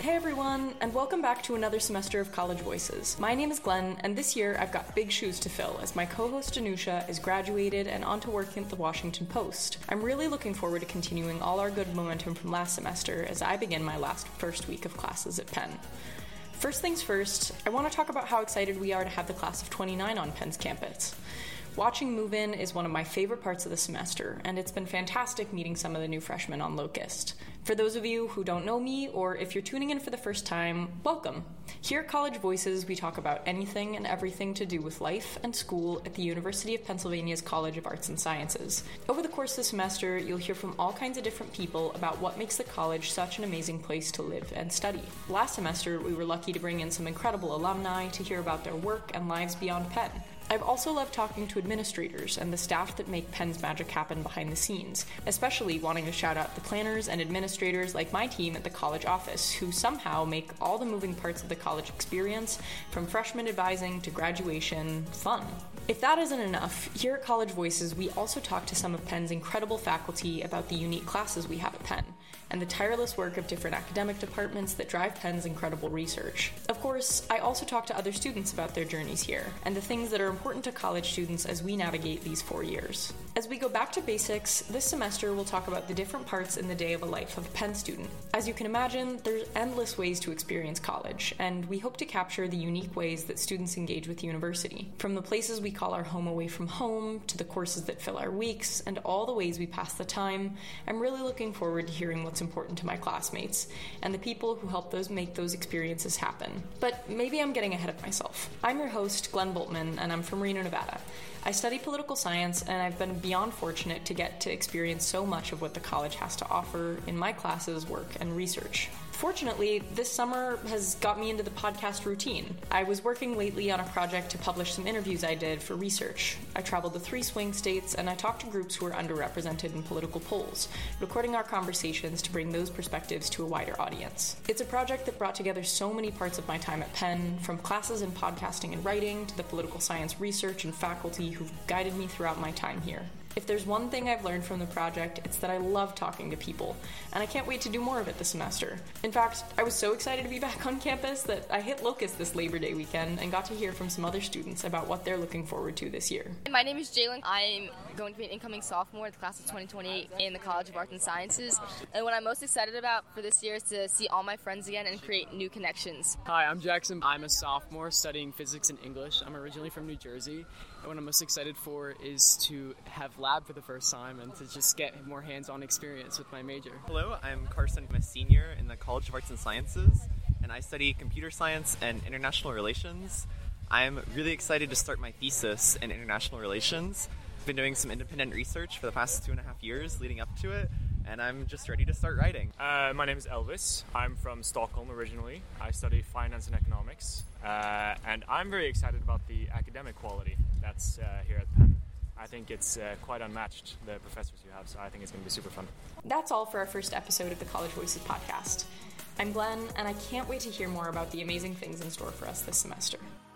Hey everyone, and welcome back to another semester of College Voices. My name is Glenn, and this year I've got big shoes to fill as my co-host Anusha is graduated and on to working at the Washington Post. I'm really looking forward to continuing all our good momentum from last semester as I begin my first week of classes at Penn. First things first, I want to talk about how excited we are to have the class of 29 on Penn's campus. Watching move-in is one of my favorite parts of the semester, and it's been fantastic meeting some of the new freshmen on Locust. For those of you who don't know me, or if you're tuning in for the first time, welcome. Here at College Voices, we talk about anything and everything to do with life and school at the University of Pennsylvania's College of Arts and Sciences. Over the course of the semester, you'll hear from all kinds of different people about what makes the college such an amazing place to live and study. Last semester, we were lucky to bring in some incredible alumni to hear about their work and lives beyond Penn. I've also loved talking to administrators and the staff that make Penn's magic happen behind the scenes, especially wanting to shout out the planners and administrators like my team at the college office, who somehow make all the moving parts of the college experience, from freshman advising to graduation, fun. If that isn't enough, here at College Voices, we also talk to some of Penn's incredible faculty about the unique classes we have at Penn, and the tireless work of different academic departments that drive Penn's incredible research. Of course, I also talk to other students about their journeys here, and the things that are important to college students as we navigate these 4 years. As we go back to basics, this semester we'll talk about the different parts in the day of a life of a Penn student. As you can imagine, there's endless ways to experience college, and we hope to capture the unique ways that students engage with university. From the places we call our home away from home, to the courses that fill our weeks, and all the ways we pass the time, I'm really looking forward to hearing what's important to my classmates, and the people who help make those experiences happen. But maybe I'm getting ahead of myself. I'm your host, Glenn Boltman, and I'm from Reno, Nevada. I study political science, and I've been beyond fortunate to get to experience so much of what the college has to offer in my classes, work, and research. Fortunately, this summer has got me into the podcast routine. I was working lately on a project to publish some interviews I did for research. I traveled to 3 swing states, and I talked to groups who are underrepresented in political polls, recording our conversations to bring those perspectives to a wider audience. It's a project that brought together so many parts of my time at Penn, from classes in podcasting and writing to the political science research and faculty who've guided me throughout my time here. If there's one thing I've learned from the project, it's that I love talking to people, and I can't wait to do more of it this semester. In fact, I was so excited to be back on campus that I hit Locust this Labor Day weekend and got to hear from some other students about what they're looking forward to this year. My name is Jalen. I'm going to be an incoming sophomore at the class of 2028 in the College of Arts and Sciences, and what I'm most excited about for this year is to see all my friends again and create new connections. Hi, I'm Jackson. I'm a sophomore studying physics and English. I'm originally from New Jersey. And what I'm most excited for is to have lab for the first time and to just get more hands-on experience with my major. Hello, I'm Carson. I'm a senior in the College of Arts and Sciences, and I study computer science and international relations. I'm really excited to start my thesis in international relations. I've been doing some independent research for the past 2.5 years leading up to it, and I'm just ready to start writing. My name is Elvis. I'm from Stockholm originally. I study finance and economics, and I'm very excited about the academic quality that's here at Penn. I think it's quite unmatched, the professors you have, so I think it's going to be super fun. That's all for our first episode of the College Voices podcast. I'm Glenn, and I can't wait to hear more about the amazing things in store for us this semester.